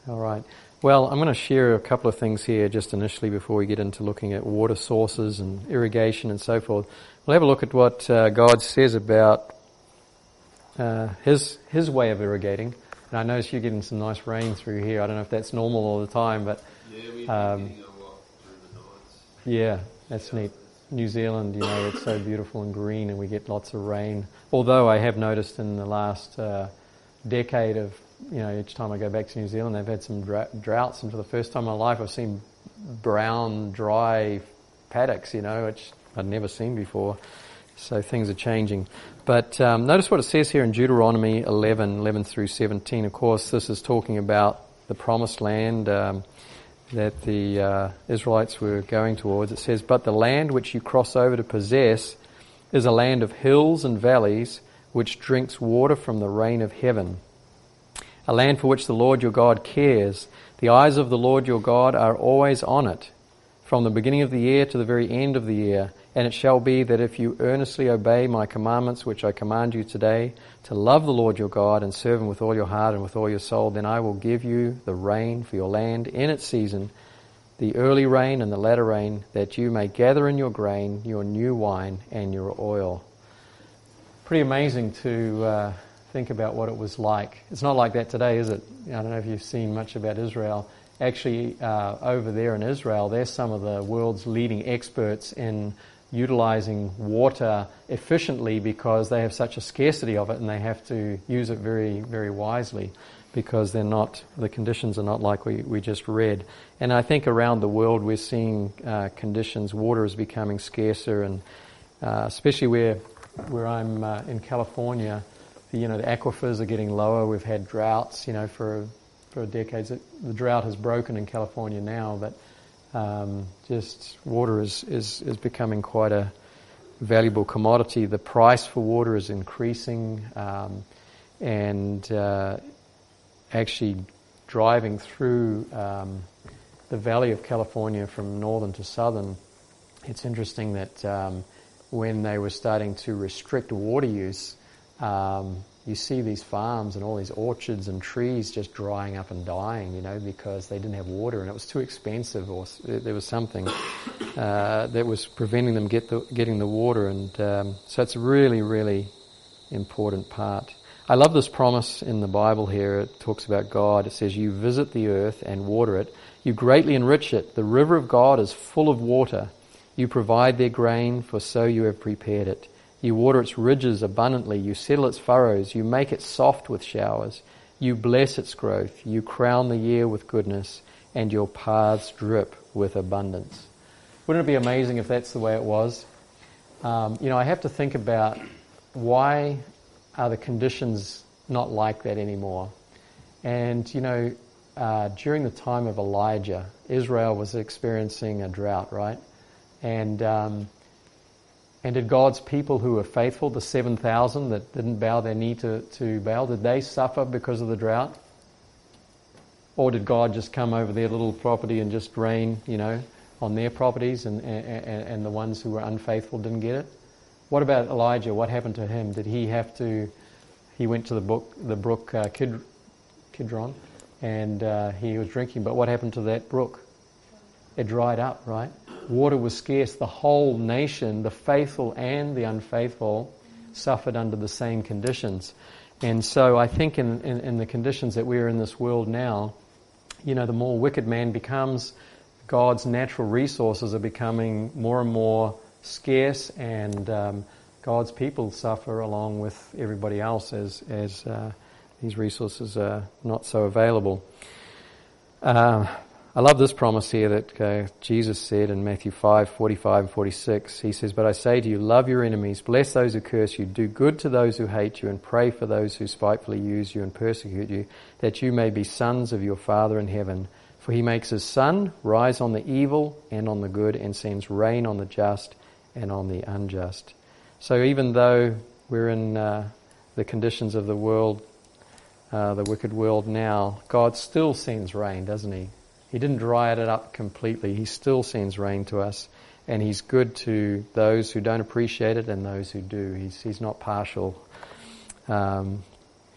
All right. Well, I'm going to share a couple of things here just initially before we get into looking at water sources and irrigation and so forth. We'll have a look at what God says about His way of irrigating. And I notice you're getting some nice rain through here. I don't know if that's normal all the time, but yeah, we've been getting a lot through the nights. Yeah, that's neat. New Zealand, it's so beautiful and green, and we get lots of rain. Although I have noticed in the last decade of, each time I go back to New Zealand, they've had some droughts, and for the first time in my life I've seen brown, dry paddocks, which I'd never seen before. So things are changing. But notice what it says here in Deuteronomy 11 through 17. Of course, this is talking about the promised land that the Israelites were going towards. It says, "But the land which you cross over to possess is a land of hills and valleys, which drinks water from the rain of heaven. A land for which the Lord your God cares. The eyes of the Lord your God are always on it, from the beginning of the year to the very end of the year. And it shall be that if you earnestly obey my commandments which I command you today, to love the Lord your God and serve him with all your heart and with all your soul, then I will give you the rain for your land in its season, the early rain and the latter rain, that you may gather in your grain, your new wine, and your oil." Pretty amazing to think about what it was like. It's not like that today, is it? I don't know if you've seen much about Israel. Actually, over there in Israel, they're some of the world's leading experts in utilizing water efficiently because they have such a scarcity of it, and they have to use it very, very wisely because the conditions are not like we just read. And I think around the world we're seeing conditions, water is becoming scarcer, and especially where I'm in California, the aquifers are getting lower. We've had droughts, for decades. The drought has broken in California now, but just water is becoming quite a valuable commodity. The price for water is increasing, and actually driving through the valley of California from northern to southern, it's interesting that when they were starting to restrict water use, you see these farms and all these orchards and trees just drying up and dying, because they didn't have water and it was too expensive, or there was something that was preventing them getting the water. And so it's a really, really important part. I love this promise in the Bible here. It talks about God. It says, "You visit the earth and water it. You greatly enrich it. The river of God is full of water. You provide their grain, for so you have prepared it. You water its ridges abundantly. You settle its furrows. You make it soft with showers. You bless its growth. You crown the year with goodness, and your paths drip with abundance." Wouldn't it be amazing if that's the way it was? I have to think about, why are the conditions not like that anymore? And, during the time of Elijah, Israel was experiencing a drought, right? And did God's people who were faithful, the 7,000 that didn't bow their knee to Baal, did they suffer because of the drought? Or did God just come over their little property and just rain, on their properties, and the ones who were unfaithful didn't get it? What about Elijah? What happened to him? Did he have to? He went to the brook Kidron, and he was drinking. But what happened to that brook? It dried up, right? Water was scarce. The whole nation, the faithful and the unfaithful, suffered under the same conditions. And so I think in the conditions that we're in this world now, the more wicked man becomes, God's natural resources are becoming more and more scarce, and God's people suffer along with everybody else as these resources are not so available. I love this promise here that Jesus said in Matthew 5:45 and 46. He says, "But I say to you, love your enemies, bless those who curse you, do good to those who hate you, and pray for those who spitefully use you and persecute you, that you may be sons of your Father in heaven. For he makes his sun rise on the evil and on the good, and sends rain on the just and on the unjust." So even though we're in the conditions of the world, the wicked world now, God still sends rain, doesn't he? He didn't dry it up completely. He still sends rain to us, and he's good to those who don't appreciate it and those who do. He's not partial.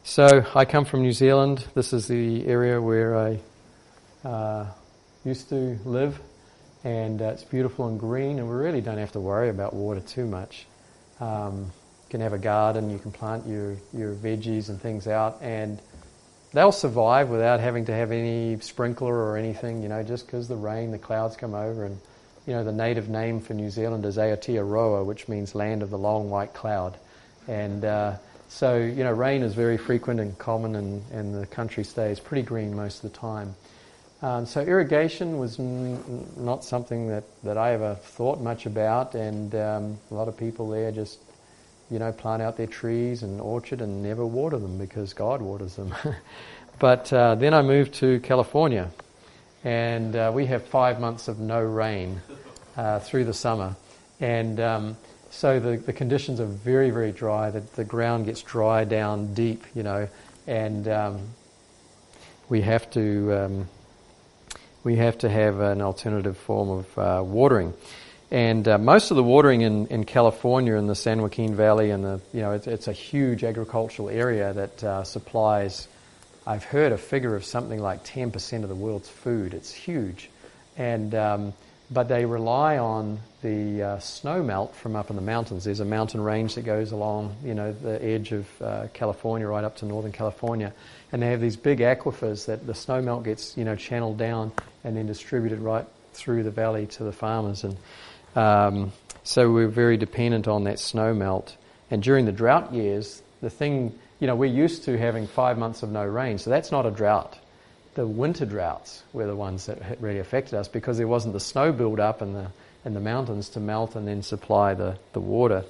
So I come from New Zealand. This is the area where I used to live, and it's beautiful and green, and we really don't have to worry about water too much. You can have a garden, you can plant your veggies and things out, and they'll survive without having to have any sprinkler or anything, just because the clouds come over. And, the native name for New Zealand is Aotearoa, which means land of the long white cloud. And so, rain is very frequent and common, and the country stays pretty green most of the time. So irrigation was not something that I ever thought much about, and a lot of people there just, plant out their trees and orchard and never water them because God waters them. But then I moved to California, and we have 5 months of no rain through the summer. And so the conditions are very, very dry. The ground gets dry down deep, and we have to have an alternative form of watering. And most of the watering in California, in the San Joaquin Valley, and it's a huge agricultural area that supplies, I've heard a figure of something like 10% of the world's food. It's huge. And but they rely on the snow melt from up in the mountains. There's a mountain range that goes along, the edge of California right up to Northern California. And they have these big aquifers that the snow melt gets, channeled down and then distributed right through the valley to the farmers. And so we're very dependent on that snow melt. And during the drought years, the thing, we're used to having 5 months of no rain, so that's not a drought. The winter droughts were the ones that really affected us because there wasn't the snow build up in the mountains to melt and then supply the water.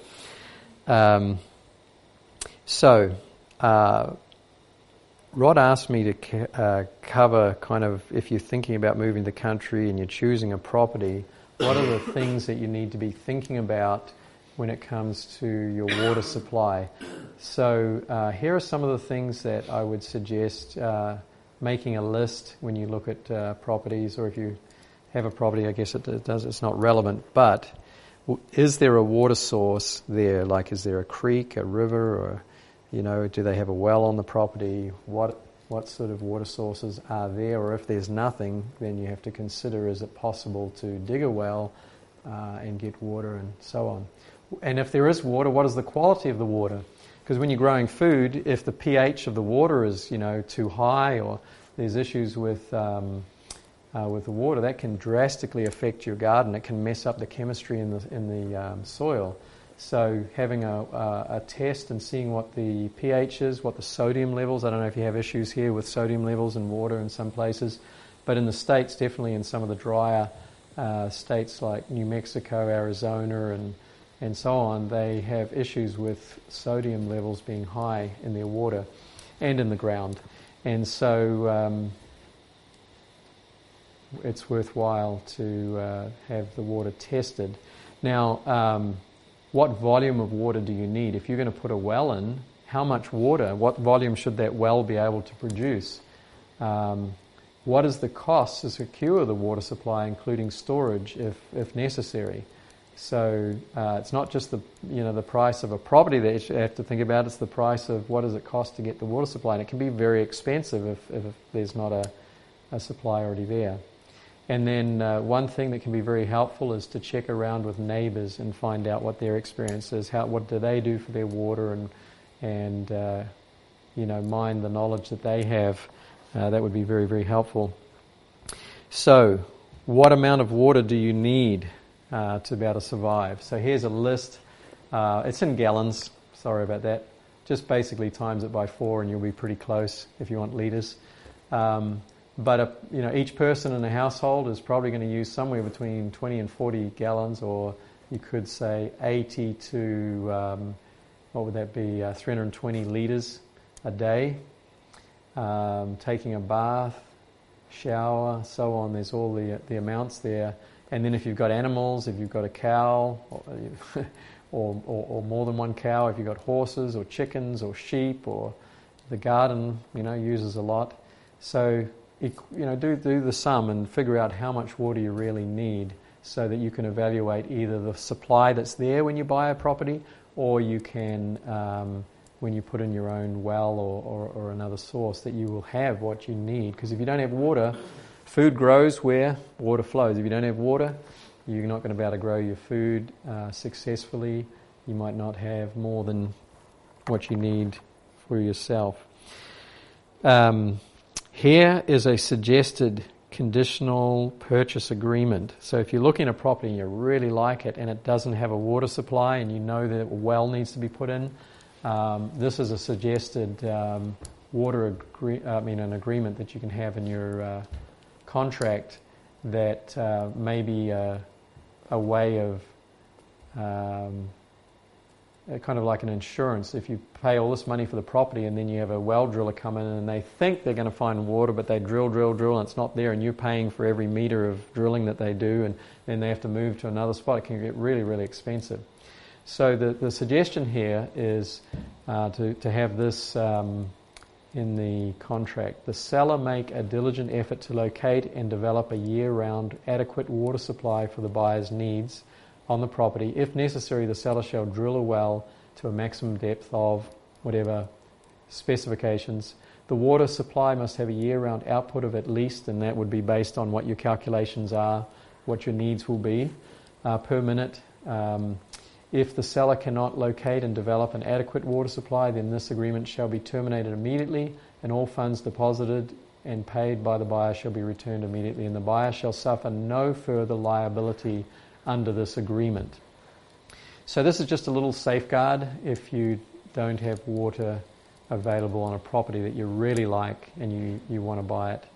So Rod asked me to cover kind of, if you're thinking about moving the country and you're choosing a property, what are the things that you need to be thinking about when it comes to your water supply? So here are some of the things that I would suggest making a list when you look at properties, or if you have a property, I guess it's not relevant, but is there a water source there? Like, is there a creek, a river, or, do they have a well on the property? What sort of water sources are there? Or if there's nothing, then you have to consider, is it possible to dig a well and get water and so on? And if there is water, what is the quality of the water? Because when you're growing food, if the pH of the water is, too high, or there's issues with the water, that can drastically affect your garden. It can mess up the chemistry in the soil. So having a test and seeing what the pH is, what the sodium levels. I don't know if you have issues here with sodium levels in water in some places, but in the States, definitely in some of the drier states like New Mexico, Arizona, and so on, they have issues with sodium levels being high in their water and in the ground. And so it's worthwhile to have the water tested. Now, what volume of water do you need? If you're going to put a well in, how much water, what volume should that well be able to produce? What is the cost to secure the water supply, including storage if necessary? So it's not just the price of a property that you have to think about. It's the price of what does it cost to get the water supply, and it can be very expensive if there's not a supply already there. And then one thing that can be very helpful is to check around with neighbours and find out what their experience is. What do they do for their water, and mine the knowledge that they have. That would be very, very helpful. So, what amount of water do you need to be able to survive? So here's a list. It's in gallons. Sorry about that. Just basically times it by 4 and you'll be pretty close if you want litres. But each person in a household is probably going to use somewhere between 20 and 40 gallons, or you could say 80 to, 320 litres a day. Taking a bath, shower, so on, there's all the amounts there. And then if you've got animals, if you've got a cow, or more than one cow, if you've got horses or chickens or sheep, or the garden, uses a lot. So, do the sum and figure out how much water you really need so that you can evaluate either the supply that's there when you buy a property, or you can when you put in your own well or another source, that you will have what you need. Because if you don't have water, food grows where water flows. If you don't have water, you're not going to be able to grow your food successfully. You might not have more than what you need for yourself. Here is a suggested conditional purchase agreement. So if you're looking at a property and you really like it and it doesn't have a water supply and you know that a well needs to be put in, this is a suggested an agreement that you can have in your contract that may be a way of kind of like an insurance. If you pay all this money for the property and then you have a well driller come in and they think they're going to find water, but they drill and it's not there, and you're paying for every meter of drilling that they do, and then they have to move to another spot, it can get really, really expensive. So the suggestion here is to have this in the contract. The seller make a diligent effort to locate and develop a year-round adequate water supply for the buyer's needs on the property. If necessary, the seller shall drill a well to a maximum depth of whatever specifications. The water supply must have a year-round output of at least, and that would be based on what your calculations are, what your needs will be per minute. If the seller cannot locate and develop an adequate water supply, then this agreement shall be terminated immediately, and all funds deposited and paid by the buyer shall be returned immediately, and the buyer shall suffer no further liability under this agreement. So this is just a little safeguard if you don't have water available on a property that you really like and you want to buy it.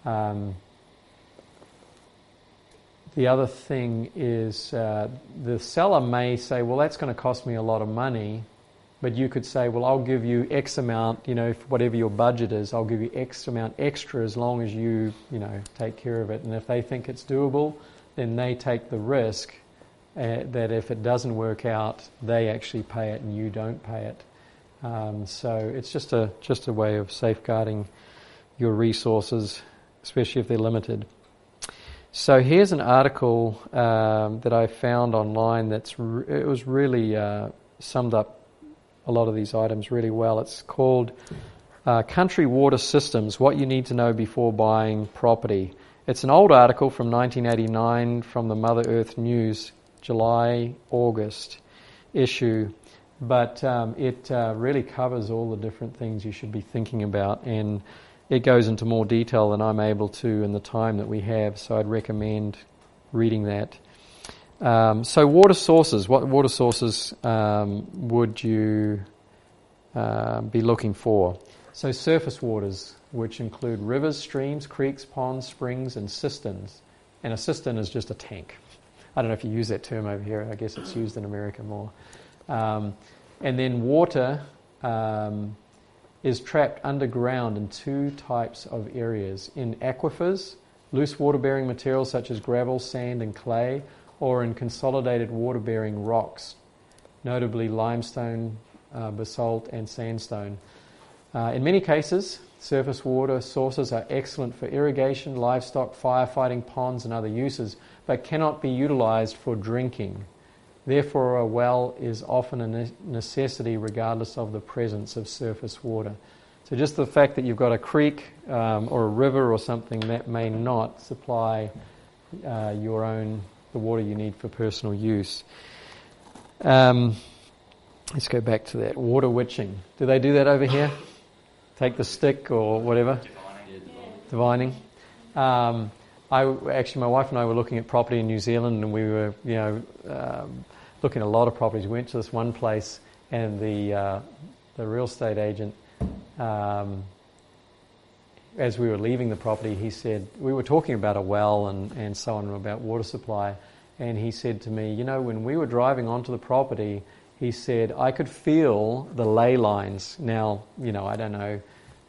The other thing is the seller may say, well, that's going to cost me a lot of money, but you could say, well, I'll give you X amount, whatever your budget is, I'll give you X amount extra as long as you take care of it. And if they think it's doable, then they take the risk that if it doesn't work out, they actually pay it and you don't pay it. So it's just a way of safeguarding your resources, especially if they're limited. So here's an article that I found online it was really summed up a lot of these items really well. It's called Country Water Systems, What You Need to Know Before Buying Property. It's an old article from 1989 from the Mother Earth News, July-August issue, but it really covers all the different things you should be thinking about, and it goes into more detail than I'm able to in the time that we have, so I'd recommend reading that. So water sources, what water sources would you be looking for? So surface waters, which include rivers, streams, creeks, ponds, springs, and cisterns. And a cistern is just a tank. I don't know if you use that term over here. I guess it's used in America more. And then water is trapped underground in two types of areas: in aquifers, loose water-bearing materials such as gravel, sand, and clay, or in consolidated water-bearing rocks, notably limestone, basalt, and sandstone. In many cases, surface water sources are excellent for irrigation, livestock, firefighting, ponds, and other uses, but cannot be utilized for drinking. Therefore, a well is often a necessity regardless of the presence of surface water. So just the fact that you've got a creek or a river or something that may not supply the water you need for personal use. Let's go back to that. Water witching. Do they do that over here? Take the stick or whatever? Divining. My wife and I were looking at property in New Zealand, and we were, looking at a lot of properties. We went to this one place, and the real estate agent, as we were leaving the property, he said, we were talking about a well and so on, about water supply, and he said to me, when we were driving onto the property, he said, I could feel the ley lines. Now, I don't know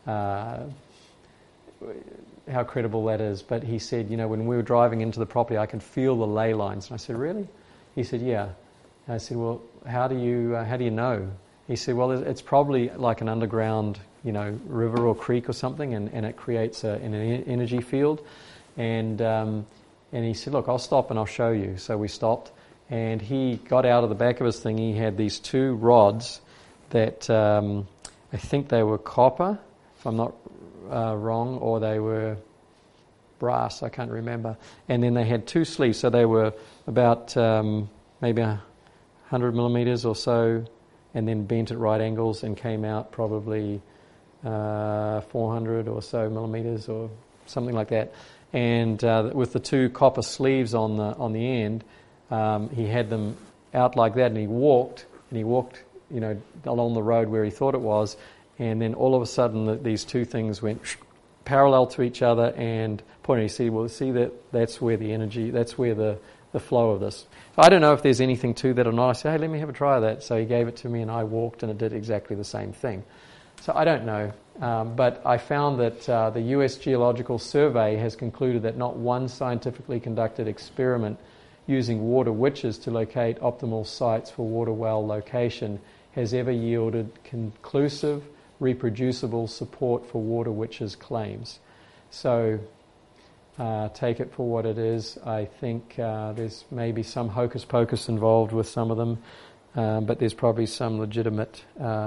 how credible that is, but he said, when we were driving into the property, I could feel the ley lines. And I said, really? He said, yeah. And I said, well, how do you know? He said, well, it's probably like an underground, river or creek or something, and it creates an energy field. And he said, look, I'll stop and I'll show you. So we stopped, and he got out of the back of his thing. He had these two rods, that I think they were copper, if I'm not wrong, or they were brass, I can't remember. And then they had 2 sleeves, so they were about maybe 100 millimeters or so, and then bent at right angles and came out probably 400 or so millimeters or something like that. And with the 2 copper sleeves on the end, he had them out like that, and he walked, along the road where he thought it was, and then all of a sudden these 2 things went parallel to each other and pointed. That's where the energy, that's where the flow of this. I don't know if there's anything to that or not. I said, hey, let me have a try of that. So he gave it to me and I walked and it did exactly the same thing. So I don't know. But I found that the US Geological Survey has concluded that not one scientifically conducted experiment using water witches to locate optimal sites for water well location has ever yielded conclusive, reproducible support for water witches' claims. So take it for what it is. I think there's maybe some hocus pocus involved with some of them, but there's probably some legitimate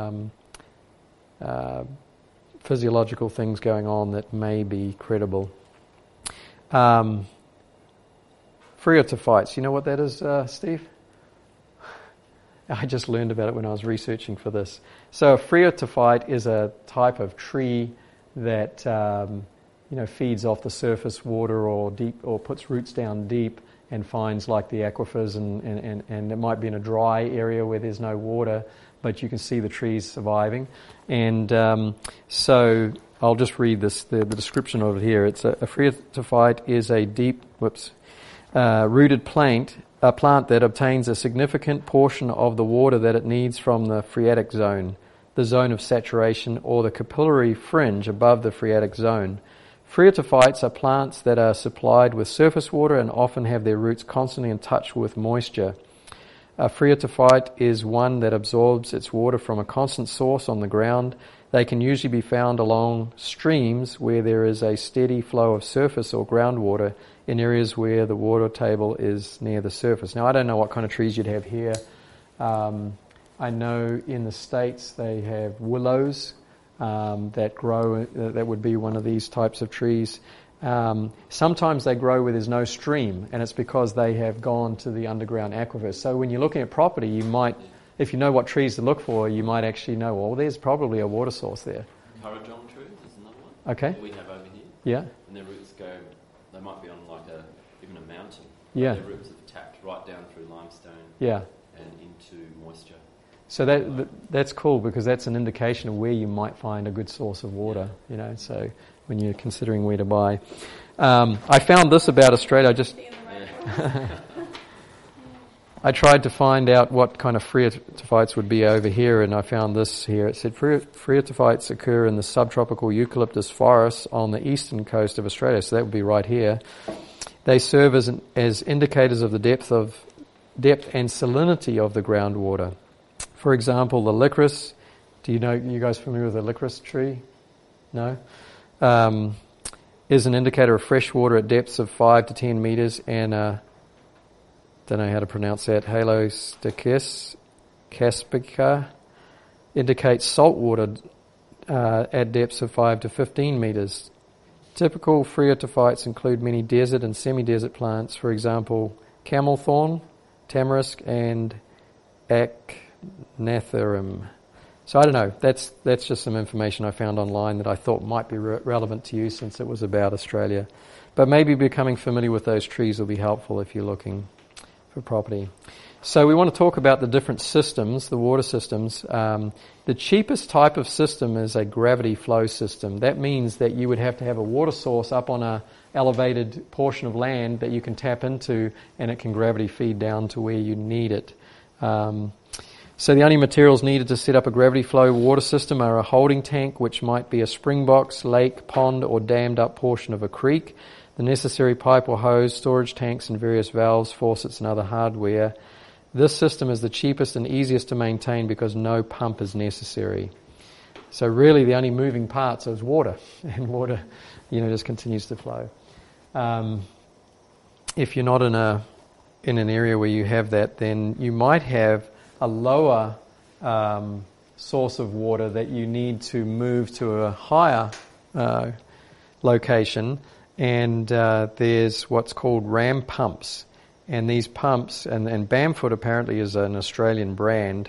physiological things going on that may be credible. Phreatophytes, you know what that is, Steve? I just learned about it when I was researching for this. So a phreatophyte is a type of tree that feeds off the surface water or puts roots down deep and finds like the aquifers and it might be in a dry area where there's no water, but you can see the trees surviving. And so I'll just read the description of it here. It's a phreatophyte is a deep rooted plant that obtains a significant portion of the water that it needs from the phreatic zone, the zone of saturation, or the capillary fringe above the phreatic zone. Phreatophytes are plants that are supplied with surface water and often have their roots constantly in touch with moisture. A phreatophyte is one that absorbs its water from a constant source on the ground. They can usually be found along streams where there is a steady flow of surface or groundwater in areas where the water table is near the surface. Now, I don't know what kind of trees you'd have here. I know in the States they have willows that grow, that would be one of these types of trees. Sometimes they grow where there's no stream, and it's because they have gone to the underground aquifers. So when you're looking at property, you might, if you know what trees to look for, you might actually know, well, there's probably a water source there. Currajong trees is another one. Okay. That we have over here. Yeah. And their roots go, they might be on like even a mountain. Yeah. Their roots have tapped right down through limestone. Yeah. And into moisture. So that's cool because that's an indication of where you might find a good source of water, so when you're considering where to buy. I found this about Australia. I tried to find out what kind of phreatophytes would be over here, and I found this here. It said phreatophytes occur in the subtropical eucalyptus forests on the eastern coast of Australia, so that would be right here. They serve as indicators of the depth and salinity of the groundwater. For example, the licorice. You guys familiar with the licorice tree? No? Is an indicator of fresh water at depths of 5 to 10 meters, and don't know how to pronounce that. Halostachys caspica indicates salt water at depths of 5 to 15 meters. Typical phreatophytes include many desert and semi-desert plants, for example, camel thorn, tamarisk, and achnatharum. So I don't know. That's just some information I found online that I thought might be relevant to you since it was about Australia. But maybe becoming familiar with those trees will be helpful if you're looking for property. So we want to talk about the different systems, the water systems. The cheapest type of system is a gravity flow system. That means that you would have to have a water source up on a elevated portion of land that you can tap into, and it can gravity feed down to where you need it. So the only materials needed to set up a gravity flow water system are a holding tank, which might be a spring box, lake, pond, or dammed up portion of a creek, the necessary pipe or hose, storage tanks, and various valves, faucets, and other hardware. This system is the cheapest and easiest to maintain because no pump is necessary. So really the only moving parts is water, and water, just continues to flow. If you're not in an area where you have that, then you might have a lower source of water that you need to move to a higher location, and there's what's called ram pumps. And these pumps, and Bamfoot apparently is an Australian brand,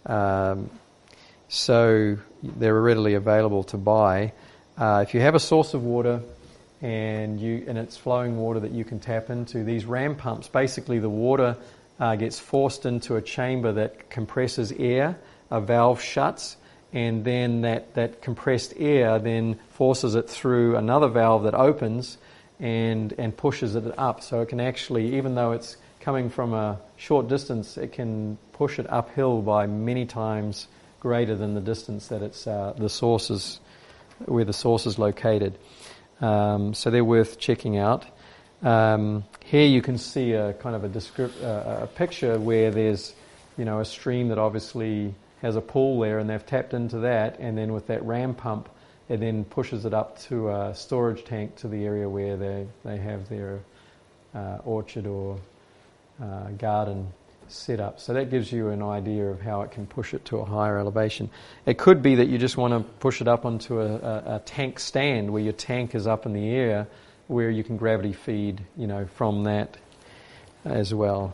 so they're readily available to buy. If you have a source of water and it's flowing water that you can tap into, these ram pumps, basically the water gets forced into a chamber that compresses air, a valve shuts, and then that compressed air then forces it through another valve that opens and pushes it up. So it can actually, even though it's coming from a short distance, it can push it uphill by many times greater than the distance that it's where the source is located. So they're worth checking out. Here you can see a kind of a picture where there's, a stream that obviously has a pool there, and they've tapped into that, and then with that ram pump, it then pushes it up to a storage tank to the area where they have their orchard or garden set up. So that gives you an idea of how it can push it to a higher elevation. It could be that you just want to push it up onto a tank stand where your tank is up in the air, where you can gravity feed, from that as well.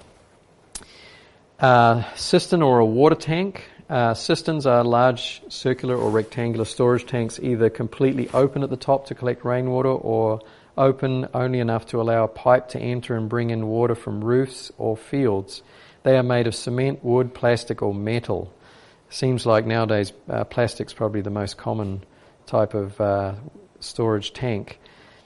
Cistern or a water tank. Cisterns are large circular or rectangular storage tanks, either completely open at the top to collect rainwater or open only enough to allow a pipe to enter and bring in water from roofs or fields. They are made of cement, wood, plastic or metal. Seems like nowadays plastic's probably the most common type of storage tank.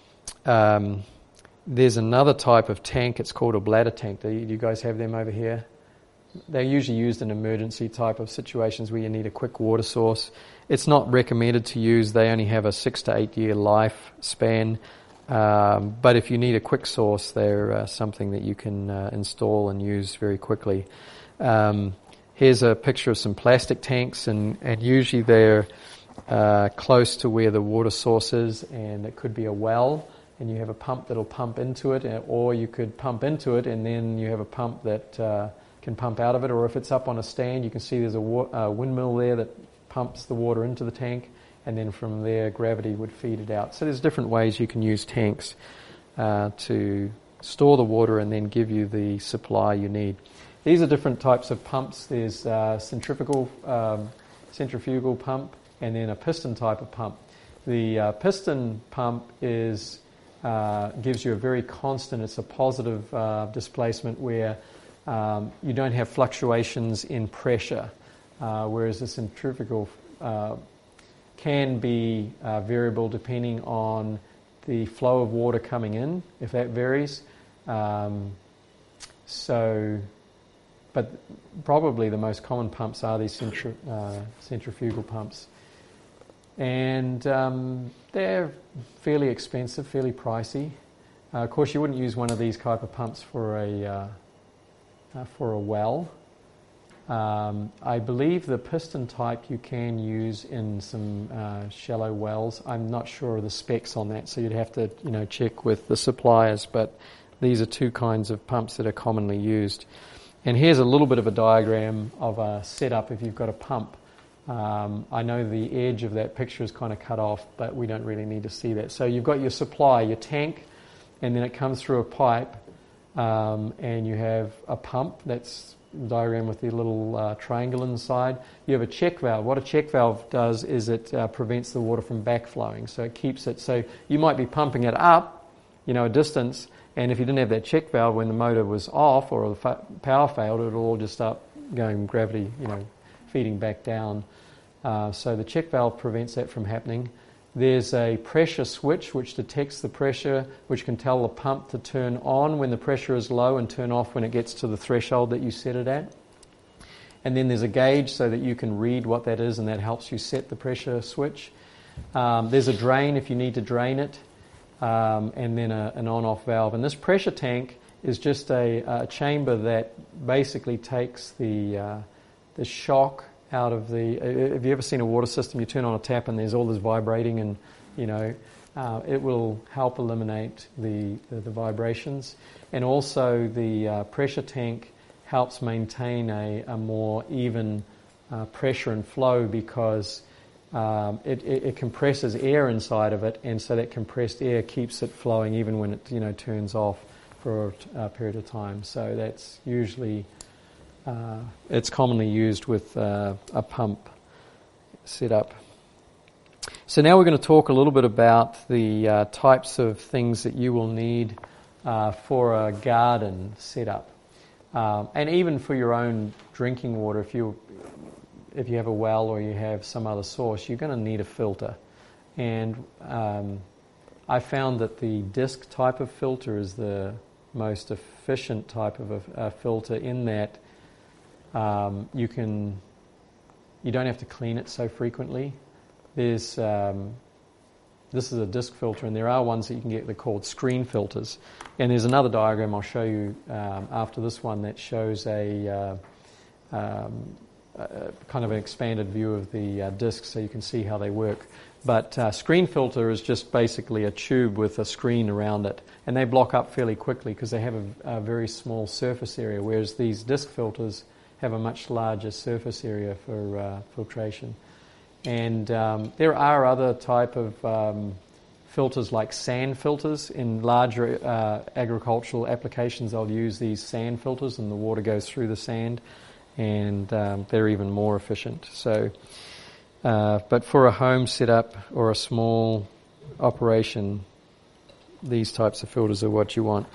There's another type of tank, it's called a bladder tank. Do you guys have them over here? They're usually used in emergency type of situations where you need a quick water source. It's not recommended to use. They only have a 6 to 8 year lifespan. But if you need a quick source, they're something that you can install and use very quickly. Here's a picture of some plastic tanks, and usually they're close to where the water source is, and it could be a well, and you have a pump that'll pump into it, or you could pump into it and then you have a pump that can pump out of it, or if it's up on a stand, you can see there's a windmill there that pumps the water into the tank, and then from there gravity would feed it out. So there's different ways you can use tanks to store the water and then give you the supply you need. These are different types of pumps. There's centrifugal pump, and then a piston type of pump. The piston pump gives you a very constant, it's a positive displacement where you don't have fluctuations in pressure, whereas the centrifugal can be variable depending on the flow of water coming in, if that varies. But probably the most common pumps are these centrifugal pumps. And they're fairly expensive, fairly pricey. Of course, you wouldn't use one of these type of pumps for a well. I believe the piston type you can use in some shallow wells. I'm not sure of the specs on that, so you'd have to check with the suppliers, but these are two kinds of pumps that are commonly used. And here's a little bit of a diagram of a setup if you've got a pump. I know the edge of that picture is kind of cut off, but we don't really need to see that. So you've got your supply, your tank, and then it comes through a pipe, and you have a pump that's diagram with the little triangle inside. You have a check valve. What a check valve does is it prevents the water from backflowing, so it keeps it. So you might be pumping it up, a distance, and if you didn't have that check valve, when the motor was off or the power failed, it'll all just start going gravity, feeding back down. So the check valve prevents that from happening. There's a pressure switch which detects the pressure, which can tell the pump to turn on when the pressure is low and turn off when it gets to the threshold that you set it at. And then there's a gauge so that you can read what that is, and that helps you set the pressure switch. There's a drain if you need to drain it, and then an on-off valve. And this pressure tank is just a chamber that basically takes the shock out of the. Have you ever seen a water system? You turn on a tap and there's all this vibrating, and it will help eliminate the vibrations. And also the pressure tank helps maintain a more even pressure and flow because it compresses air inside of it, and so that compressed air keeps it flowing even when it turns off for a period of time. So that's usually it's commonly used with a pump setup. So now we're going to talk a little bit about the types of things that you will need for a garden setup, and even for your own drinking water. If you have a well or you have some other source, you're going to need a filter. And I found that the disc type of filter is the most efficient type of a filter in that you don't have to clean it so frequently. This is a disc filter, and there are ones that you can get. They're called screen filters. And there's another diagram I'll show you after this one that shows a kind of an expanded view of the discs, so you can see how they work. But screen filter is just basically a tube with a screen around it, and they block up fairly quickly because they have a very small surface area, whereas these disc filters have a much larger surface area for filtration. And there are other type of filters like sand filters. In larger agricultural applications, they'll use these sand filters, and the water goes through the sand, and they're even more efficient. So, but for a home setup or a small operation, these types of filters are what you want.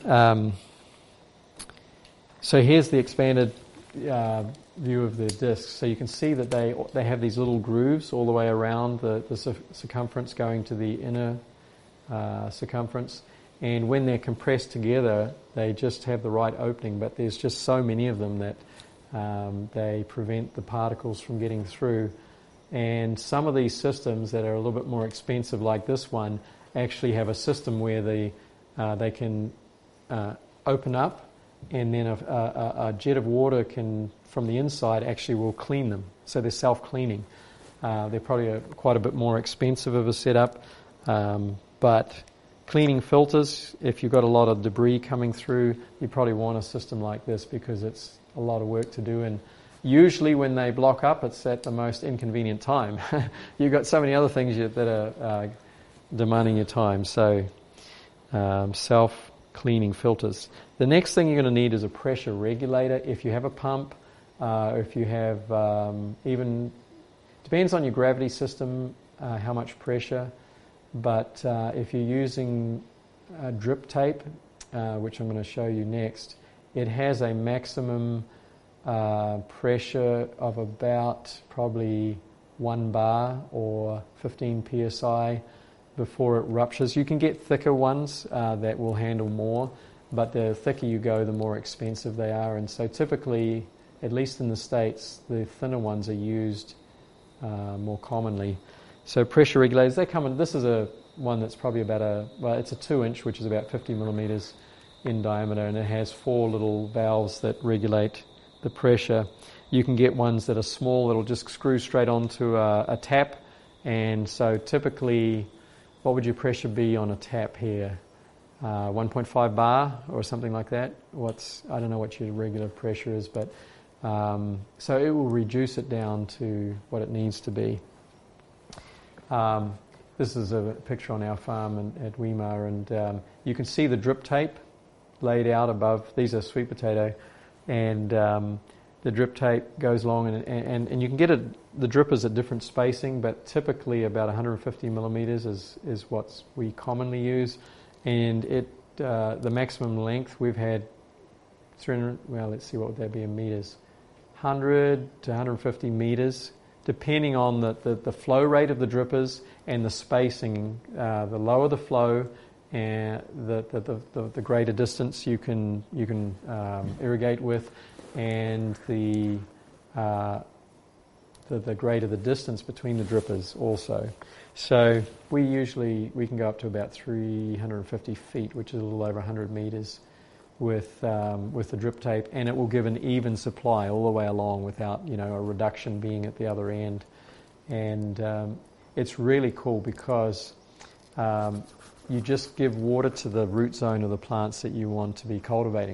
So here's the expanded view of the discs. So you can see that they have these little grooves all the way around the circumference going to the inner circumference. And when they're compressed together, they just have the right opening, but there's just so many of them that they prevent the particles from getting through. And some of these systems that are a little bit more expensive, like this one, actually have a system where they can open up, and then a jet of water from the inside actually will clean them. So they're self-cleaning. They're probably quite a bit more expensive of a setup, but cleaning filters, if you've got a lot of debris coming through, you probably want a system like this because it's a lot of work to do. And usually when they block up, it's at the most inconvenient time. You've got so many other things that are demanding your time. So self-cleaning filters. The next thing you're going to need is a pressure regulator. If you have a pump, if you have even, depends on your gravity system, how much pressure. But if you're using drip tape, which I'm going to show you next, it has a maximum pressure of about probably 1 bar or 15 psi before it ruptures. You can get thicker ones that will handle more, but the thicker you go, the more expensive they are. And so typically, at least in the States, the thinner ones are used more commonly. So pressure regulators, they come in. This is one that's probably about it's a 2-inch, which is about 50 millimeters in diameter, and it has 4 little valves that regulate the pressure. You can get ones that are small that'll just screw straight onto a tap, and so typically, what would your pressure be on a tap here? 1.5 bar or something like that. I don't know what your regular pressure is, but so it will reduce it down to what it needs to be. This is a picture on our farm at Weimar, and you can see the drip tape laid out above. These are sweet potato, and the drip tape goes along, and you can get the drippers at different spacing, but typically about 150 millimeters is what we commonly use, and the maximum length we've had 300. Well, let's see, what would that be in meters? 100 to 150 meters. Depending on the flow rate of the drippers and the spacing, the lower the flow and the greater distance you can irrigate with, and the greater the distance between the drippers also. So we can go up to about 350 feet, which is a little over 100 meters, with the drip tape, and it will give an even supply all the way along without a reduction being at the other end. And it's really cool because you just give water to the root zone of the plants that you want to be cultivating.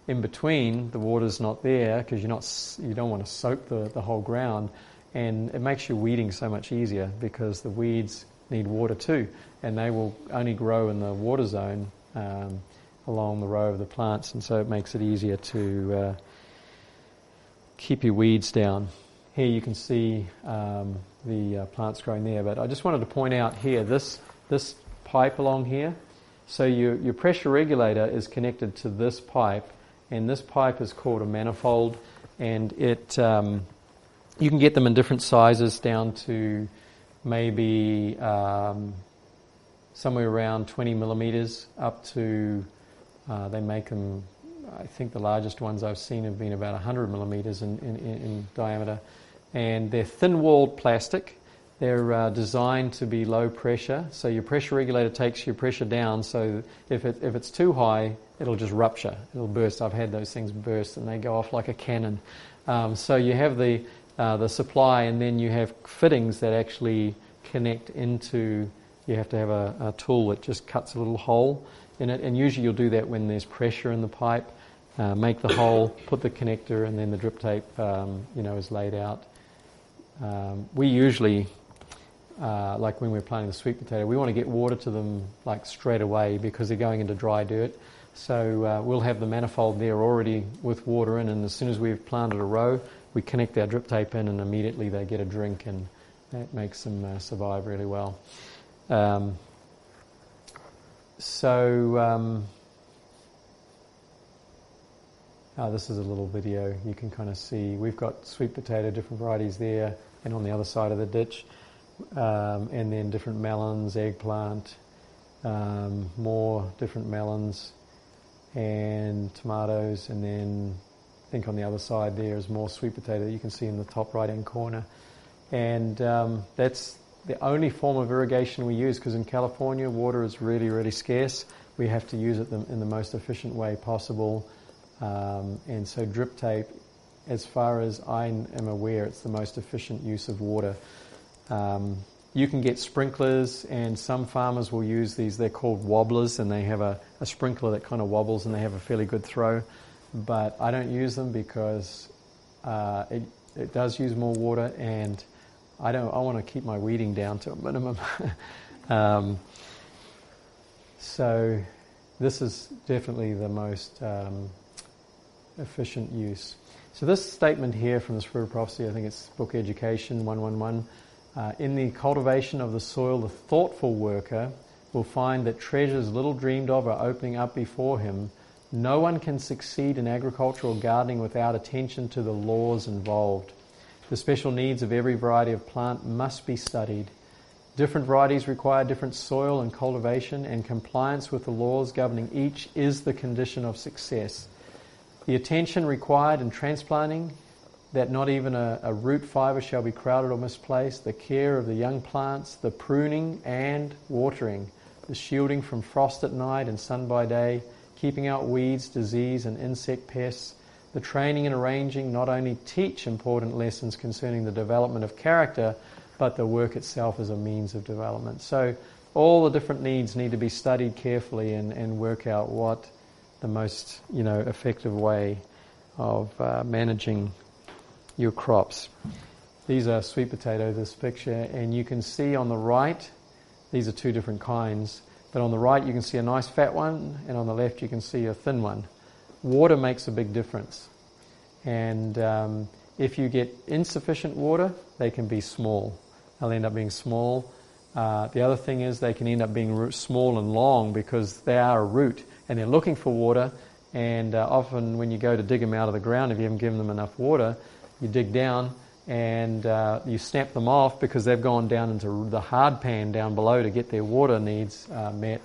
in between, the water's not there because you don't want to soak the whole ground, and it makes your weeding so much easier because the weeds need water too, and they will only grow in the water zone along the row of the plants, and so it makes it easier to keep your weeds down. Here you can see the plants growing there, but I just wanted to point out here this pipe along here. So your pressure regulator is connected to this pipe, and this pipe is called a manifold, and it you can get them in different sizes down to maybe somewhere around 20 millimeters up to they make them, I think the largest ones I've seen have been about 100 millimeters in diameter, and they're thin-walled plastic. They're designed to be low pressure, so your pressure regulator takes your pressure down, so if it's too high, it'll just rupture, it'll burst. I've had those things burst and they go off like a cannon. So you have the supply, and then you have fittings that actually connect into, you have to have a tool that just cuts a little hole in it, and usually you'll do that when there's pressure in the pipe. Make the hole, put the connector, and then the drip tape is laid out. We usually, like when we're planting the sweet potato, we want to get water to them like straight away because they're going into dry dirt. So we'll have the manifold there already with water in, and as soon as we've planted a row, we connect our drip tape in, and immediately they get a drink, and that makes them survive really well. This is a little video. You can kind of see we've got sweet potato, different varieties there, and on the other side of the ditch, and then different melons, eggplant, more different melons, and tomatoes, and then I think on the other side there is more sweet potato that you can see in the top right-hand corner. And that's the only form of irrigation we use, because in California water is really, really scarce. We have to use it in the most efficient way possible. And so drip tape, as far as I am aware, it's the most efficient use of water. You can get sprinklers, and some farmers will use these. They're called wobblers, and they have a sprinkler that kind of wobbles, and they have a fairly good throw. But I don't use them because it does use more water, and I want to keep my weeding down to a minimum. So this is definitely the most efficient use. So this statement here from the Spirit of Prophecy, I think it's Book Education 111, in the cultivation of the soil, the thoughtful worker will find that treasures little dreamed of are opening up before him. No one can succeed in agricultural gardening without attention to the laws involved. The special needs of every variety of plant must be studied. Different varieties require different soil and cultivation, and compliance with the laws governing each is the condition of success. The attention required in transplanting, that not even a root fibre shall be crowded or misplaced, the care of the young plants, the pruning and watering, the shielding from frost at night and sun by day, keeping out weeds, disease and insect pests, the training and arranging not only teach important lessons concerning the development of character, but the work itself is a means of development. So all the different needs need to be studied carefully and work out what the most effective way of managing your crops. These are sweet potato, this picture, and you can see on the right, these are two different kinds, but on the right you can see a nice fat one, and on the left you can see a thin one. Water makes a big difference, and if you get insufficient water, they can be small. They'll end up being small. The other thing is they can end up being small and long because they are a root and they're looking for water, and often when you go to dig them out of the ground, if you haven't given them enough water, you dig down and you snap them off because they've gone down into the hard pan down below to get their water needs met.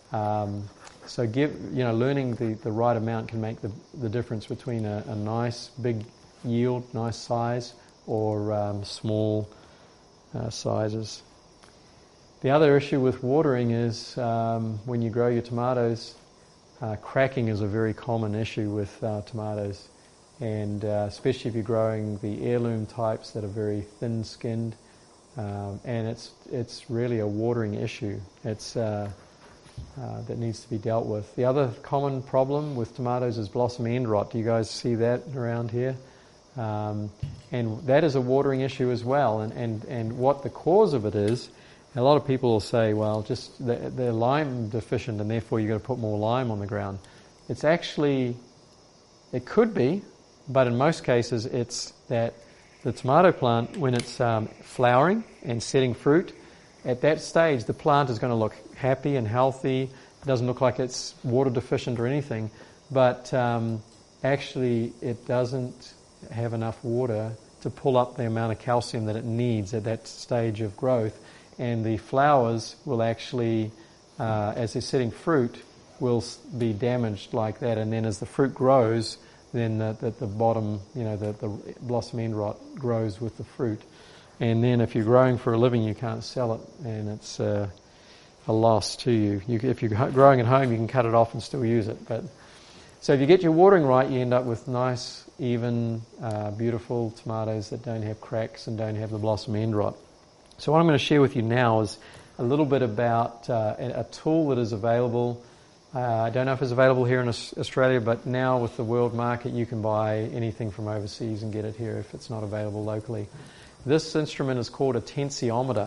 So learning the right amount can make the difference between a nice big yield, nice size, or small sizes. The other issue with watering is when you grow your tomatoes, cracking is a very common issue with tomatoes, and especially if you're growing the heirloom types that are very thin-skinned, and it's really a watering issue. It's that needs to be dealt with. The other common problem with tomatoes is blossom end rot. Do you guys see that around here? And that is a watering issue as well. And what the cause of it is, a lot of people will say, well, just they're lime deficient and therefore you've got to put more lime on the ground. It's actually, it could be, but in most cases it's that the tomato plant, when it's flowering and setting fruit, at that stage the plant is going to look happy and healthy. It doesn't look like it's water deficient or anything, but actually it doesn't have enough water to pull up the amount of calcium that it needs at that stage of growth. And the flowers will actually, as they're setting fruit, will be damaged like that. And then as the fruit grows, then the bottom, the blossom end rot grows with the fruit. And then if you're growing for a living, you can't sell it, and it's a loss to you. If you're growing at home, you can cut it off and still use it. But so if you get your watering right, you end up with nice, even, beautiful tomatoes that don't have cracks and don't have the blossom end rot. So what I'm going to share with you now is a little bit about a tool that is available. I don't know if it's available here in Australia, but now with the world market you can buy anything from overseas and get it here if it's not available locally. This instrument is called a tensiometer.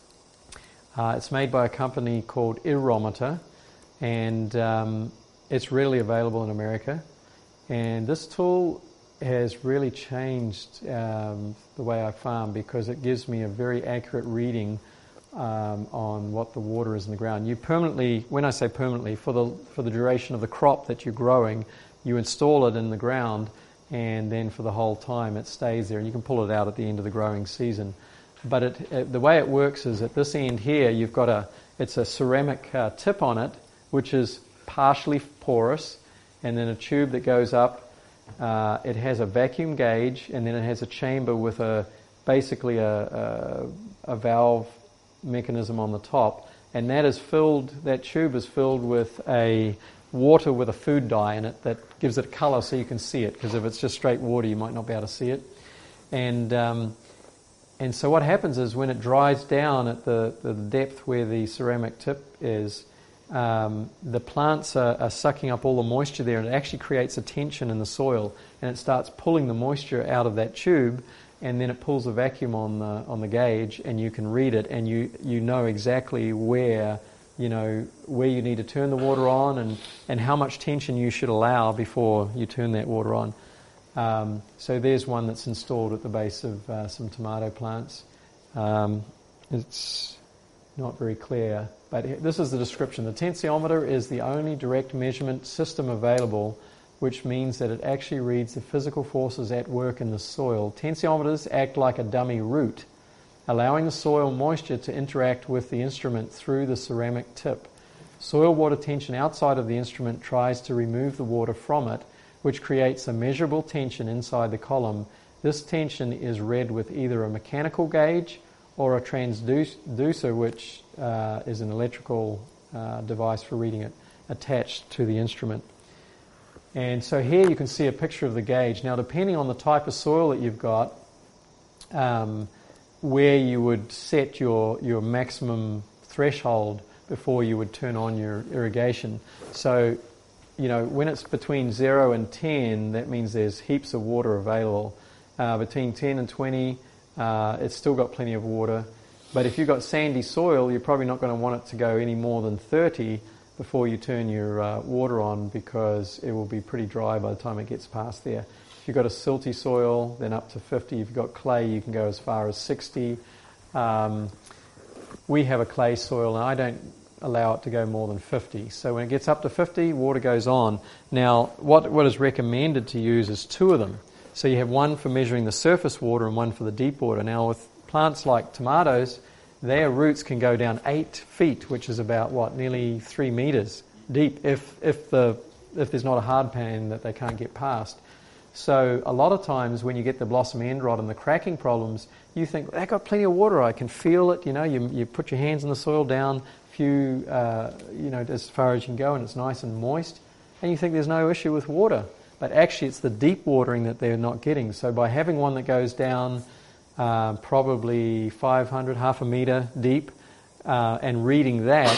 It's made by a company called Aerometer, and it's readily available in America. And this tool has really changed the way I farm, because it gives me a very accurate reading on what the water is in the ground. You permanently, when I say permanently, for the duration of the crop that you're growing, you install it in the ground, and then for the whole time it stays there, and you can pull it out at the end of the growing season. But the way it works is at this end here, you've got it's a ceramic tip on it, which is partially porous, and then a tube that goes up. It has a vacuum gauge, and then it has a chamber with basically a valve mechanism on the top, and that tube is filled with water with a food dye in it that gives it a colour so you can see it, because if it's just straight water you might not be able to see it. And so what happens is when it dries down at the depth where the ceramic tip is, the plants are sucking up all the moisture there, and it actually creates a tension in the soil, and it starts pulling the moisture out of that tube, and then it pulls a vacuum on the gauge, and you can read it, and you know exactly where you need to turn the water on and how much tension you should allow before you turn that water on. So there's one that's installed at the base of some tomato plants. It's not very clear, but this is the description. The tensiometer is the only direct measurement system available, which means that it actually reads the physical forces at work in the soil. Tensiometers act like a dummy root, allowing the soil moisture to interact with the instrument through the ceramic tip. Soil water tension outside of the instrument tries to remove the water from it, which creates a measurable tension inside the column. This tension is read with either a mechanical gauge or a transducer, which is an electrical device for reading it, attached to the instrument. And so here you can see a picture of the gauge. Now, depending on the type of soil that you've got, where you would set your maximum threshold before you would turn on your irrigation. So, when it's between 0 and 10, that means there's heaps of water available. Between 10 and 20, it's still got plenty of water. But if you've got sandy soil, you're probably not going to want it to go any more than 30 before you turn your water on, because it will be pretty dry by the time it gets past there. If you've got a silty soil, then up to 50. If you've got clay, you can go as far as 60. We have a clay soil, and I don't allow it to go more than 50. So when it gets up to 50, water goes on. Now, what is recommended to use is two of them. So you have one for measuring the surface water and one for the deep water. Now, with plants like tomatoes, their roots can go down 8 feet, which is about, nearly 3 meters deep if there's not a hard pan that they can't get past. So a lot of times when you get the blossom end rot and the cracking problems, you think, they've got plenty of water, I can feel it, you put your hands in the soil down few, as far as you can go, and it's nice and moist, and you think there's no issue with water. But actually it's the deep watering that they're not getting. So by having one that goes down probably 500, half a meter deep, and reading that,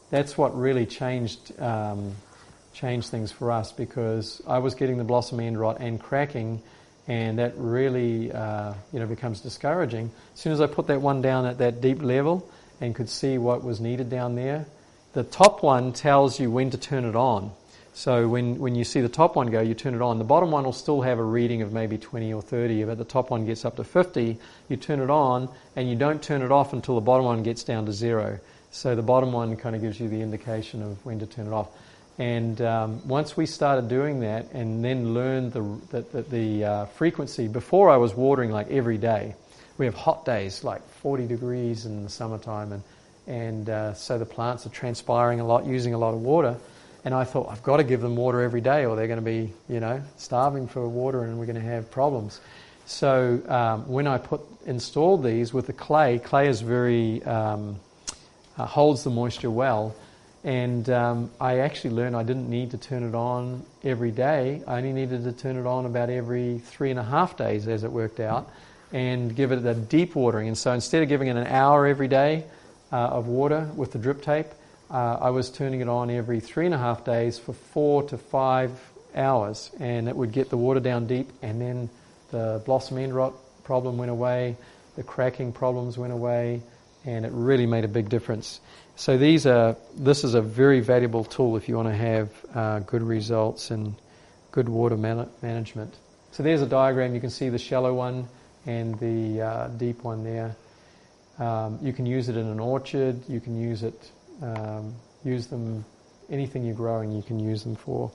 that's what really changed things for us, because I was getting the blossom end rot and cracking, and that really becomes discouraging. As soon as I put that one down at that deep level and could see what was needed down there, the top one tells you when to turn it on. So when you see the top one go, you turn it on. The bottom one will still have a reading of maybe 20 or 30, but the top one gets up to 50. You turn it on, and you don't turn it off until the bottom one gets down to 0. So the bottom one kind of gives you the indication of when to turn it off. And once we started doing that, and then learned the frequency, before I was watering like every day. We have hot days, like 40 degrees in the summertime, and so the plants are transpiring a lot, using a lot of water. And I thought, I've got to give them water every day, or they're going to be, starving for water, and we're going to have problems. So when I installed these with the clay is very holds the moisture well, and I actually learned I didn't need to turn it on every day. I only needed to turn it on about every 3.5 days, as it worked out, and give it a deep watering. And so instead of giving it an hour every day of water with the drip tape, I was turning it on every 3.5 days for 4 to 5 hours, and it would get the water down deep, and then the blossom end rot problem went away, the cracking problems went away, and it really made a big difference. So this is a very valuable tool if you want to have good results and good water management. So there's a diagram. You can see the shallow one and the deep one there. You can use it in an orchard. You can use them, anything you're growing you can use them for.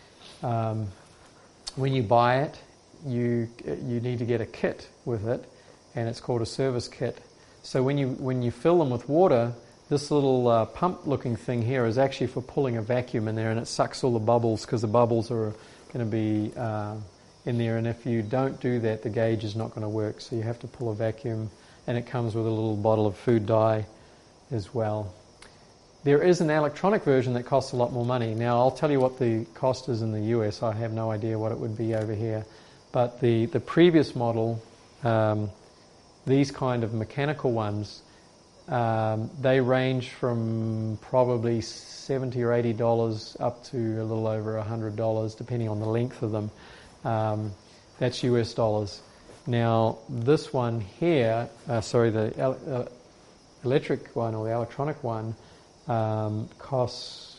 When you buy it, you need to get a kit with it, and it's called a service kit. So when you fill them with water, this little pump looking thing here is actually for pulling a vacuum in there, and it sucks all the bubbles, because the bubbles are going to be in there, and if you don't do that, the gauge is not going to work. So you have to pull a vacuum, and it comes with a little bottle of food dye as well. There is an electronic version that costs a lot more money. Now, I'll tell you what the cost is in the US. I have no idea what it would be over here. But the previous model, these kind of mechanical ones, they range from probably $70 or $80 up to a little over $100, depending on the length of them. That's US dollars. Now, this one here, the electric one or the electronic one, costs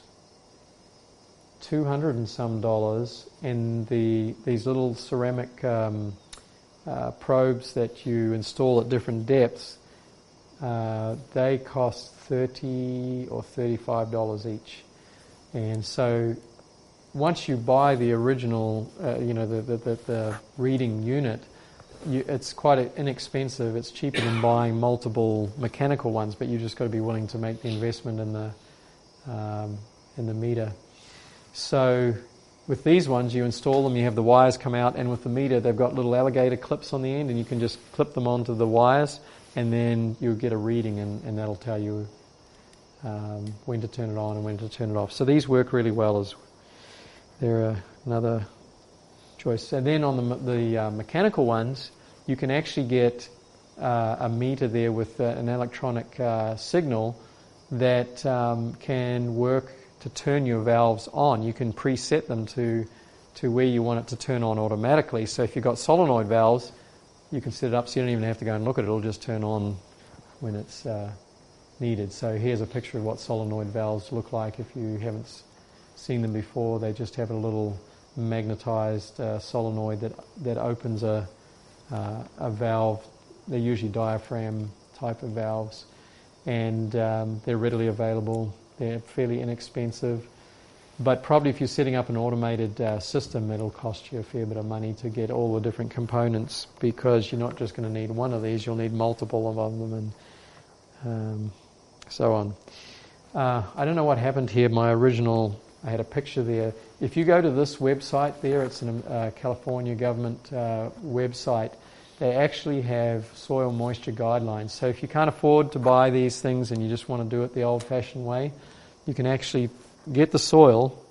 $200 and some, and these little ceramic probes that you install at different depths, they cost $30 or $35 each. And so once you buy the original, the reading unit, it's quite inexpensive. It's cheaper than buying multiple mechanical ones, but you just got to be willing to make the investment in the meter. So with these ones, you install them, you have the wires come out, and with the meter, they've got little alligator clips on the end, and you can just clip them onto the wires, and then you'll get a reading, and that'll tell you when to turn it on and when to turn it off. So these work really well. They're another choice. And then on the mechanical ones, you can actually get a meter there with an electronic signal that can work to turn your valves on. You can preset them to where you want it to turn on automatically. So if you've got solenoid valves, you can set it up so you don't even have to go and look at it. It'll just turn on when it's needed. So here's a picture of what solenoid valves look like. If you haven't seen them before, they just have a little magnetized solenoid that opens a valve. They're usually diaphragm type of valves, and they're readily available. They're fairly inexpensive, but probably if you're setting up an automated system, it'll cost you a fair bit of money to get all the different components, because you're not just going to need one of these, you'll need multiple of them, and so on. I don't know what happened here. I had a picture there. If you go to this website there, it's a California government website. They actually have soil moisture guidelines. So if you can't afford to buy these things and you just want to do it the old-fashioned way, you can actually get the soil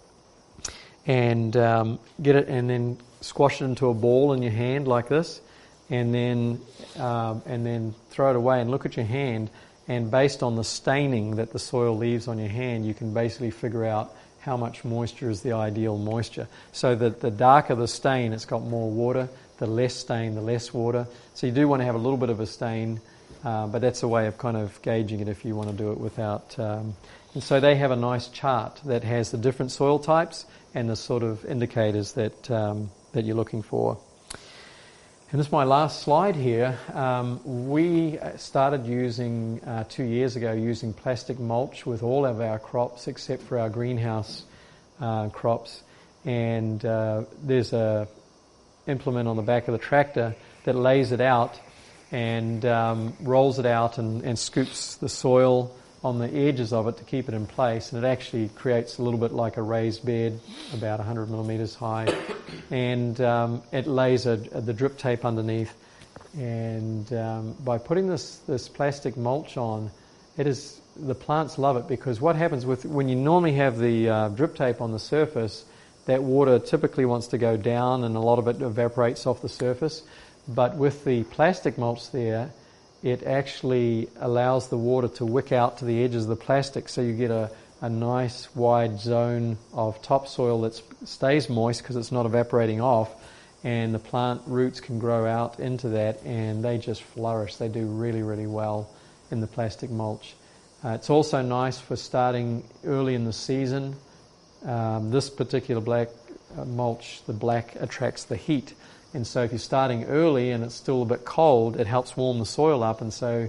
and get it, and then squash it into a ball in your hand like this, and then throw it away and look at your hand. And based on the staining that the soil leaves on your hand, you can basically figure out how much moisture is the ideal moisture. So that the darker the stain, it's got more water. The less stain, the less water. So you do want to have a little bit of a stain, but that's a way of kind of gauging it if you want to do it without. And so they have a nice chart that has the different soil types and the sort of indicators that that you're looking for. And this is my last slide here. We started using 2 years ago using plastic mulch with all of our crops except for our greenhouse crops. And there's a implement on the back of the tractor that lays it out and rolls it out and scoops the soil on the edges of it to keep it in place, and it actually creates a little bit like a raised bed, about 100 millimetres high, and it lays the drip tape underneath, and by putting this plastic mulch on, the plants love it, because what happens when you normally have the drip tape on the surface, that water typically wants to go down and a lot of it evaporates off the surface, but with the plastic mulch there, it actually allows the water to wick out to the edges of the plastic, so you get a nice wide zone of topsoil that stays moist because it's not evaporating off, and the plant roots can grow out into that and they just flourish. They do really, really well in the plastic mulch. It's also nice for starting early in the season. This particular black mulch, the black attracts the heat. And so if you're starting early and it's still a bit cold, it helps warm the soil up, and so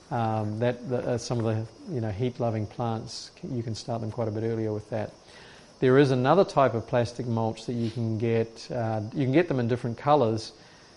some of the heat-loving plants, you can start them quite a bit earlier with that. There is another type of plastic mulch that you can get. You can get them in different colours.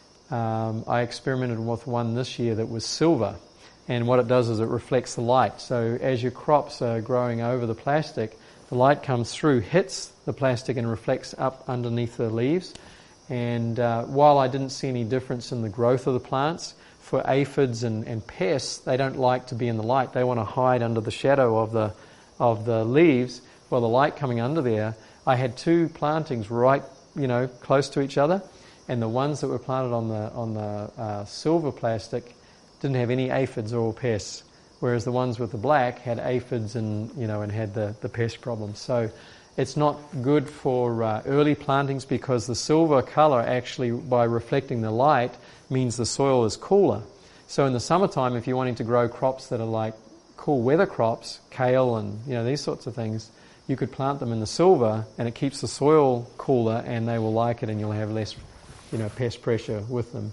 I experimented with one this year that was silver, and what it does is it reflects the light. So as your crops are growing over the plastic, the light comes through, hits the plastic and reflects up underneath the leaves. And while I didn't see any difference in the growth of the plants, for aphids and pests, they don't like to be in the light. They want to hide under the shadow of the leaves. Well, the light coming under there, I had two plantings right, close to each other, and the ones that were planted on the silver plastic didn't have any aphids or pests, whereas the ones with the black had aphids and had the pest problems. So it's not good for early plantings, because the silver colour actually, by reflecting the light, means the soil is cooler. So in the summertime, if you're wanting to grow crops that are like cool weather crops, kale and these sorts of things, you could plant them in the silver and it keeps the soil cooler and they will like it, and you'll have less pest pressure with them.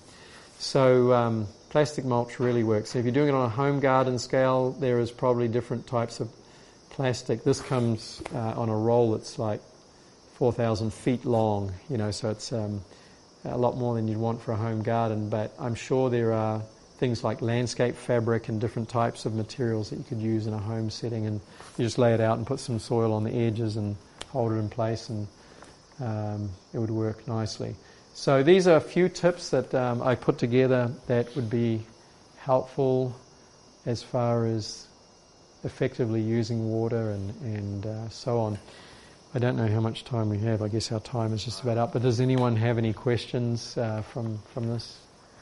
So plastic mulch really works. So if you're doing it on a home garden scale, there is probably different types of plastic. This comes on a roll that's like 4,000 feet long, so it's a lot more than you'd want for a home garden, but I'm sure there are things like landscape fabric and different types of materials that you could use in a home setting, and you just lay it out and put some soil on the edges and hold it in place, and it would work nicely. So these are a few tips that I put together that would be helpful as far as effectively using water and so on. I don't know how much time we have. I guess our time is just about up. But does anyone have any questions from this?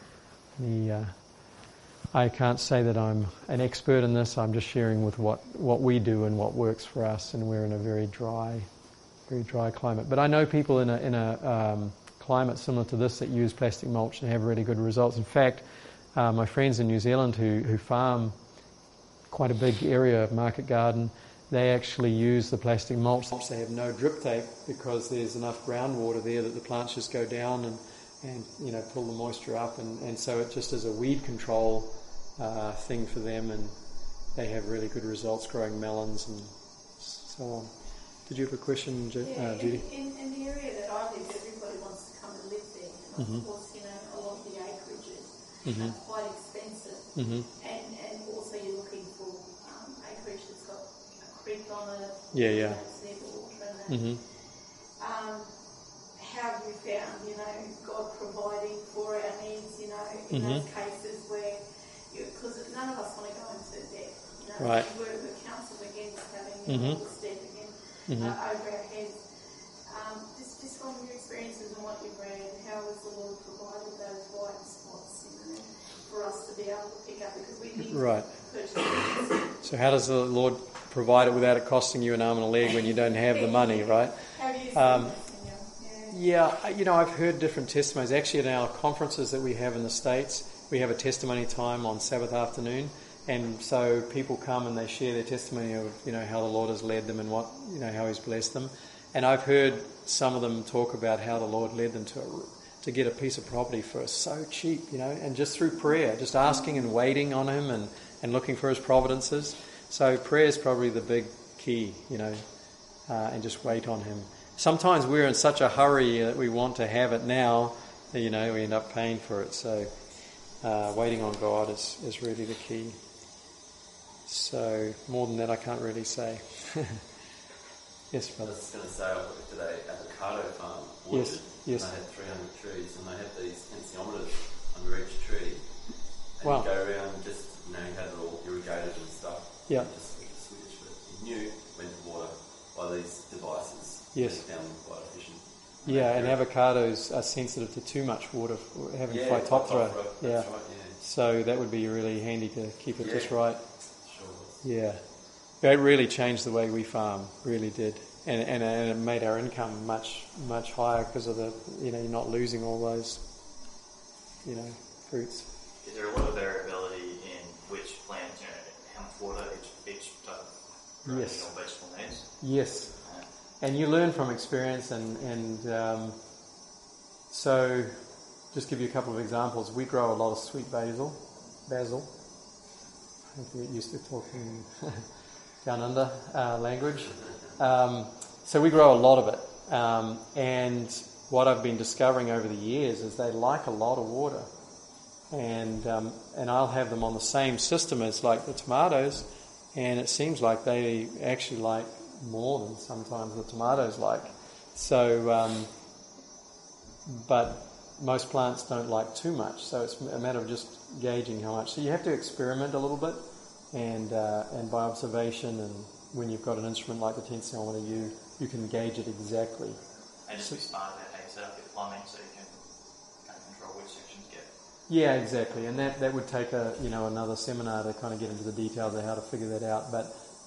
I can't say that I'm an expert in this. I'm just sharing with what we do and what works for us. And we're in a very dry climate. But I know people in a climate similar to this that use plastic mulch and have really good results. In fact, my friends in New Zealand who farm quite a big area of market garden, they actually use the plastic mulch. They have no drip tape because there's enough groundwater there that the plants just go down and pull the moisture up, and so it just is a weed control thing for them, and they have really good results growing melons and so on. Did you have a question, Judy? In the area that I live, everybody wants to come and live there. And Mm-hmm. of course, a lot of the acreages Mm-hmm. are quite expensive. Mm-hmm. And also you're looking for acreage that's got a creek on it. Yeah. It's near the water and that. Mm-hmm. How have you found, God providing for our needs, in Mm-hmm. those cases where, because none of us want to go into debt. Right. We're counseled against having Mm-hmm. all this debt again Mm-hmm. over our heads. Just from your experiences and what you've read, how has the Lord provided those white spots for us to be able to pick up? Because we need Right. to purchase So how does the Lord provide it without it costing you an arm and a leg when you don't have the money, right? Have you seen this? Yeah, I've heard different testimonies. Actually, at our conferences that we have in the States, we have a testimony time on Sabbath afternoon, and so people come and they share their testimony of, how the Lord has led them and what, how He's blessed them. And I've heard some of them talk about how the Lord led them to get a piece of property for so cheap, and just through prayer, just asking and waiting on Him and looking for His providences. So prayer is probably the big key, and just wait on Him. Sometimes we're in such a hurry that we want to have it now, that, we end up paying for it. So waiting on God is really the key. So more than that I can't really say. Yes, brother. I was just going to say, I looked today avocado farm orchard. Yes. And they had 300 trees, and they had these tensiometers under each tree. And Wow. you go around and just, you had it all irrigated and stuff. Yeah. And just switch, but you knew when to water by these devices. Yes. They found them quite efficient. Yeah, and avocados are sensitive to too much water, having phytophthora. That's right, yeah. So that would be really handy to keep it just right. Sure. Yeah. It really changed the way we farm, really did. And it made our income much, much higher because of the, you're not losing all those, fruits. Is there a lot of variability in which plant, how much water each type of growing or vegetable needs? Yes. And you learn from experience and so just give you a couple of examples. We grow a lot of sweet basil. I think we get used to talking down under language. So we grow a lot of it. And what I've been discovering over the years is they like a lot of water. And I'll have them on the same system as like the tomatoes, and it seems like they actually like more than sometimes the tomatoes like. So, but most plants don't like too much, so it's a matter of just gauging how much. So you have to experiment a little bit, and by observation, and when you've got an instrument like the tensiometer, you can gauge it exactly. And just be smart about how you set up your plumbing so you can kind of control which sections get. Yeah, exactly, and that would take another seminar to kind of get into the details of how to figure that out. But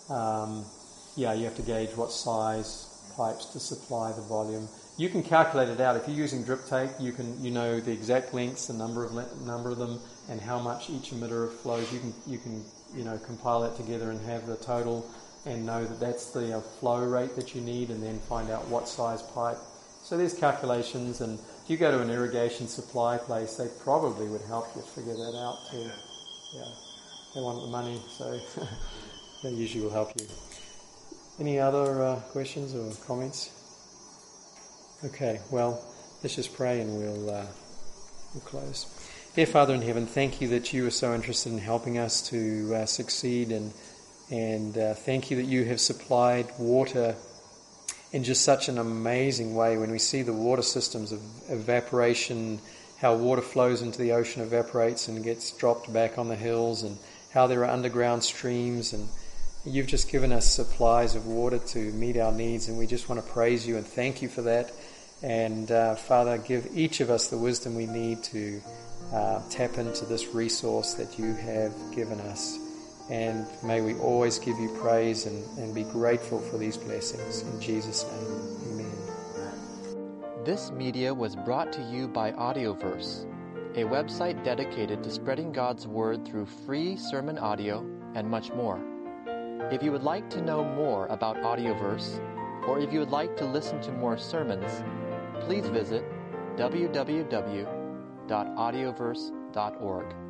you have to gauge what size pipes to supply the volume. You can calculate it out if you're using drip tape. You know the exact lengths, the number of them, and how much each emitter flows. You can compile that together and have the total, and know that that's the flow rate that you need, and then find out what size pipe. So there's calculations, and if you go to an irrigation supply place, they probably would help you figure that out too. Yeah, they want the money, so they usually will help you. Any other questions or comments? Okay, well, let's just pray and we'll close. Dear Father in heaven, thank you that you are so interested in helping us to succeed, and thank you that you have supplied water in just such an amazing way. When we see the water systems of evaporation, how water flows into the ocean, evaporates and gets dropped back on the hills, and how there are underground streams, and you've just given us supplies of water to meet our needs, and we just want to praise you and thank you for that. And Father, give each of us the wisdom we need to tap into this resource that you have given us. And may we always give you praise and be grateful for these blessings. In Jesus' name, amen. This media was brought to you by Audioverse, a website dedicated to spreading God's Word through free sermon audio and much more. If you would like to know more about Audioverse, or if you would like to listen to more sermons, please visit www.audioverse.org.